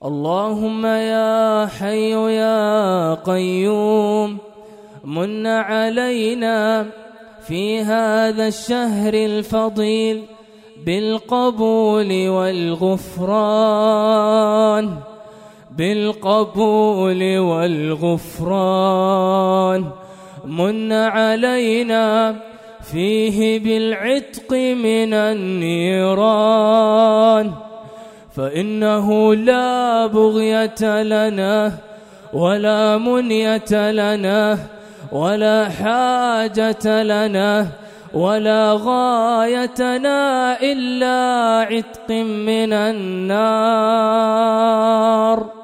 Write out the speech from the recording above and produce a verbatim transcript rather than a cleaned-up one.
اللهم يا حي يا قيوم من علينا في هذا الشهر الفضيل بالقبول والغفران بالقبول والغفران. من علينا فيه بالعتق من النيران، فإنه لا بغية لنا ولا منية لنا ولا حاجة لنا ولا غايتنا إلا عتق من النار.